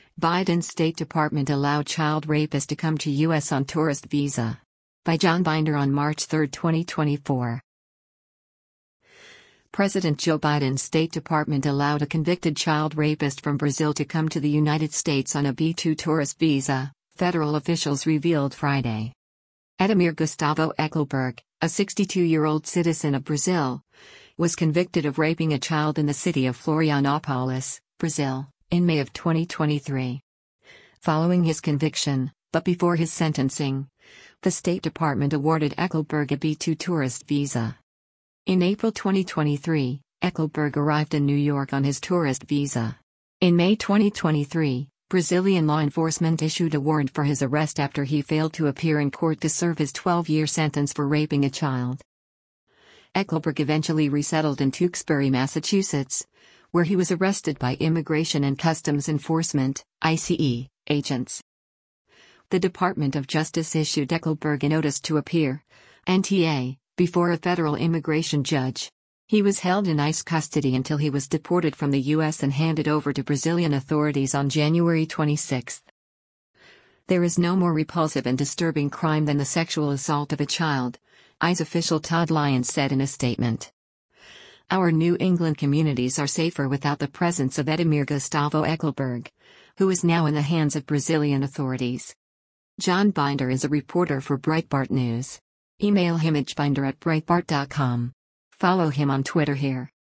Biden's State Department allowed child rapist to come to U.S. on tourist visa. By John Binder on March 3, 2024. President Joe Biden's State Department allowed a convicted child rapist from Brazil to come to the United States on a B-2 tourist visa, federal officials revealed Friday. Edmir Gustavo Eckelberg, a 62-year-old citizen of Brazil, was convicted of raping a child in the city of Florianópolis, Brazil, in May of 2023. Following his conviction, but before his sentencing, the State Department awarded Eckelberg a B-2 tourist visa. In April 2023, Eckelberg arrived in New York on his tourist visa. In May 2023, Brazilian law enforcement issued a warrant for his arrest after he failed to appear in court to serve his 12-year sentence for raping a child. Eckelberg eventually resettled in Tewksbury, Massachusetts, where he was arrested by Immigration and Customs Enforcement (ICE) agents. The Department of Justice issued Eckelberg a notice to appear, NTA, before a federal immigration judge. He was held in ICE custody until he was deported from the U.S. and handed over to Brazilian authorities on January 26. There is no more repulsive and disturbing crime than the sexual assault of a child, ICE official Todd Lyons said in a statement. Our New England communities are safer without the presence of Edmir Gustavo Eckelberg, who is now in the hands of Brazilian authorities. John Binder is a reporter for Breitbart News. Email him at binder@breitbart.com. Follow him on Twitter here.